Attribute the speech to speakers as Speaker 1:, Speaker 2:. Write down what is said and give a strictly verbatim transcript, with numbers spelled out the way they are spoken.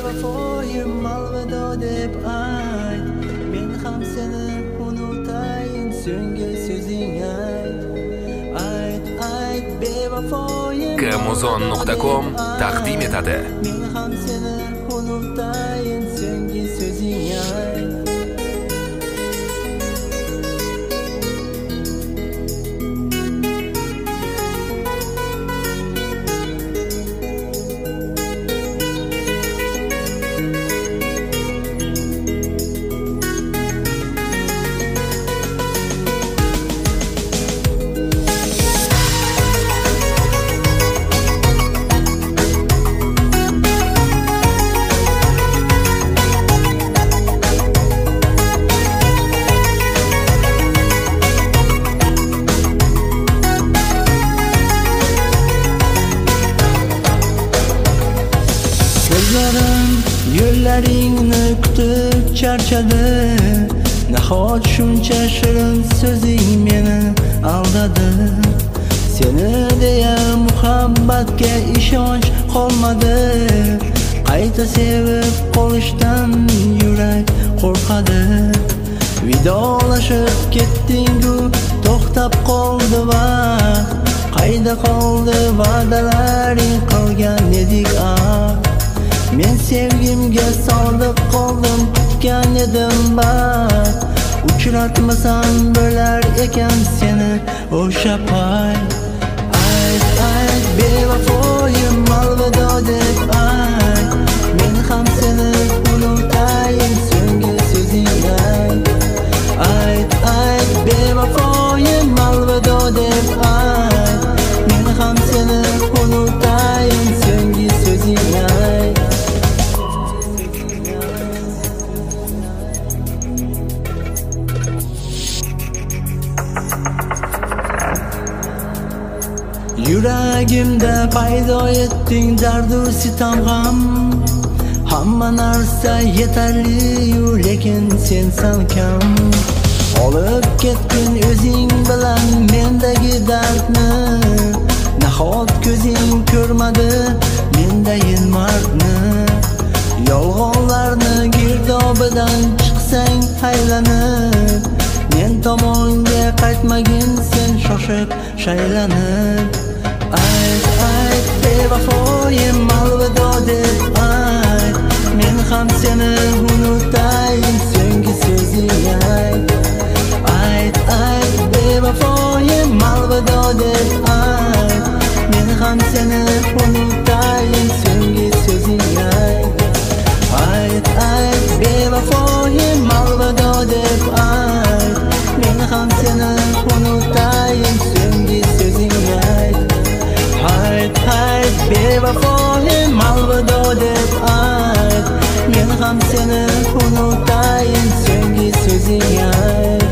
Speaker 1: bevafoyim alvido deb ayt, men ham seni unutayin, so'nggi so'zing ayt. Ayt, ayt bevafoyim
Speaker 2: Kamuzon nuqta com taqdim etadi.
Speaker 1: Men ham seni unutayin, so'nggi so'zing ayt. Yo'llaringni kutib charchadi, nahot shuncha shirin so'zing meni aldadi. Seni deya muhabbatga ishonch qolmadi, qayta sevib qolishdan yurak qo'rqadi. Vidolashib ketding-ku, to'xtab qoldi vaqt, qayda qoldi va'dalaring, qilgan edik ahd. Men sevgimga sodiq qoldim, kutgan edim baxt, uchratmasam bo'lar ekan seni o'sha pay. Ayt, ayt bevafoyim alvido deb ayt, men ham seni unutayin, so'nggi so'zing ayt. Ayt, ayt bevafoyim alvido deb ayt, men ham seni unutayin, so'nggi so'zing ayt. Yuragimda paydo etding dardu sitam g'am, hamma narsa yetarli-yu, lekin sen sal kam. Olib ketding o'zing bilan mendagi dardni, nahot ko'zing ko'rmadi mendayin mardni. Yolg'onlarni girdobidan chiqsang haylanib, men tomonga qaytmagin sen shoshib shaylanib. Ayt, ayt bevafoyim alvido deb ayt, men ham seni unutayin, so'nggi so'zing ayt. Ayt, ayt bevafoyim alvido deb ayt, men ham seni unutayin, so'nggi so'zing ayt. Ayt, ayt bevafoyim alvido deb ayt, men ham seni unutayin, so'nggi so'zing ayt. Ayt, ayt bevafoyim alvido deb ayt, men ham seni unutayin, so'nggi so'zing ayt.